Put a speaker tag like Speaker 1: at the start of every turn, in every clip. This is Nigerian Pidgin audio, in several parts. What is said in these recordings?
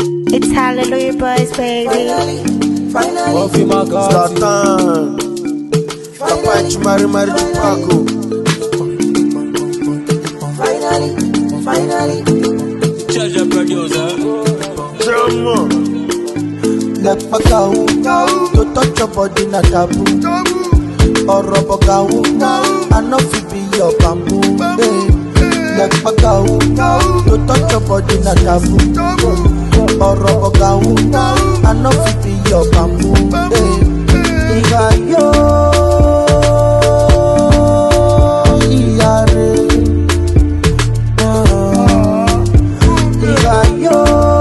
Speaker 1: It's Hallelujah Boys, baby.
Speaker 2: Finally,
Speaker 3: Zlatan Kapachi Mari Chupaco.
Speaker 2: Finally
Speaker 4: Charge a producer.
Speaker 3: Drama
Speaker 2: Like Pagao to touch your body na taboo Or Robogao I know fi be your bamboo Like Pagao to touch your body na taboo Or Robogao I know fi be your bamboo Iga yo Iyare Iga yo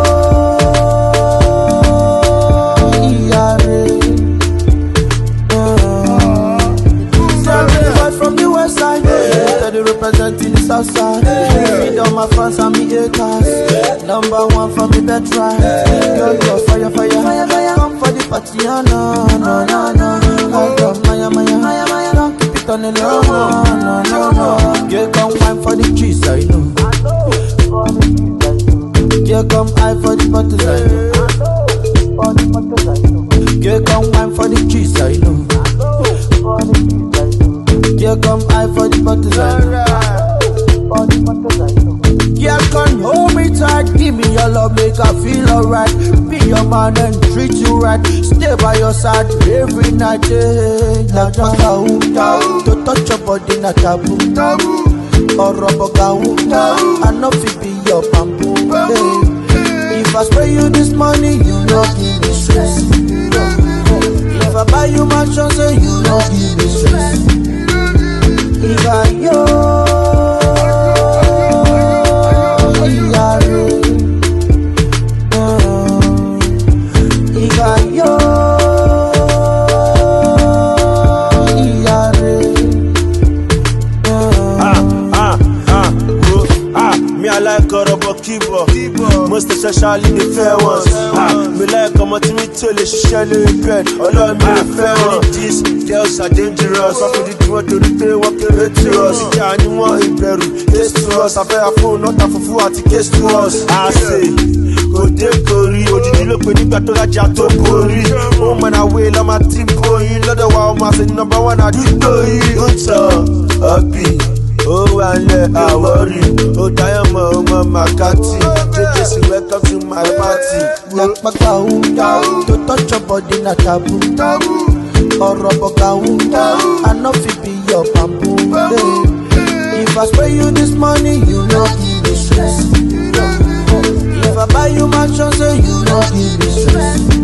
Speaker 2: From the west side, steady representing the south side. Feed all my fans and me haters. Number one for me bed right. Girl, you're fire. Come for the party, no. Hold up, Maya. Don't keep it on the low, no. Girl, come wine for the cheese, I know. Girl, come high for the bottles, I know. Girl, come wine for the cheese, I know. Girl, come high for the bottles, I know. Girl, come hold me tight, give me your love, make I feel alright. Be your man and treat you right. Stay by your side every night, Like Pagao, to touch your body na taboo. Or Robogao, I know fi be your bamboo. If I spray you this money, you know give me stress. If I buy you mansion, say you know give me stress. Iga yo Iyare Iga yo Iyare
Speaker 3: Me I like Orobo Kibo. Most especially the fair ones. Me like how much me tell you she share the bed. All of me the fair ones. These girls are dangerous. What could you do to the day? What can they to us? If you anyone in Peru, case to us. I bear a phone, not a fufu at the case to us. I say, go take Kori. Or did you look when you got to that jato Kori? Oh man, I will, I'm a team going. Not the wow, man, say number one, I do Kori. Good sir, happy. Oh, I let I worry. Oh, Diamond, oh, Mama Catty. Just welcome to my party.
Speaker 2: Like Pagao, to touch your body na taboo. Or Robogao, I know fi be your bamboo. If I spray you this money, you know give me stress. If I buy you mansion, say you know give me stress.